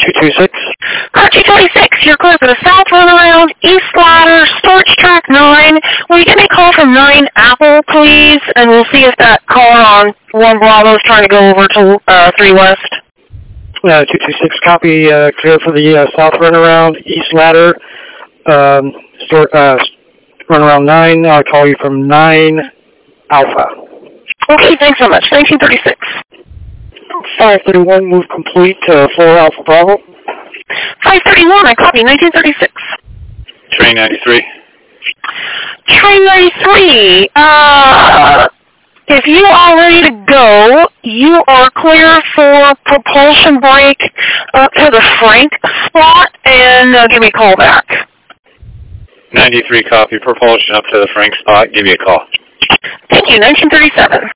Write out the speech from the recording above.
226. Car 226, you're clear for the south runaround, east ladder, storage track 9. Will you give me a call from 9 Apple, please? And we'll see if that car on 1 Bravo is trying to go over to 3 West. 226, copy, clear for the south runaround, east ladder, runaround 9. I'll call you from 9 Alpha. Okay, thanks so much. 1936. 531, move complete to 4 Alpha Bravo. 531, I copy. 1936. Train 93. Train 93, if you are ready to go, you are clear for propulsion brake up to the Frank spot, and give me a call back. 93, copy. Propulsion up to the Frank spot. Give me a call. Thank you. 1937.